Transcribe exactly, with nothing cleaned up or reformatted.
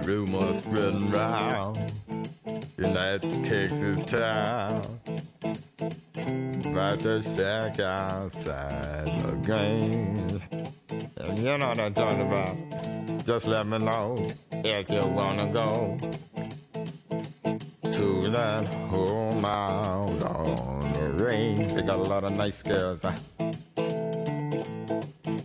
rumors spreading round in that Texas town about the shack outside the Grange. And you know what I'm talking about. Just let me know if you wanna go to that home out on the range. They got a lot of nice girls. Huh?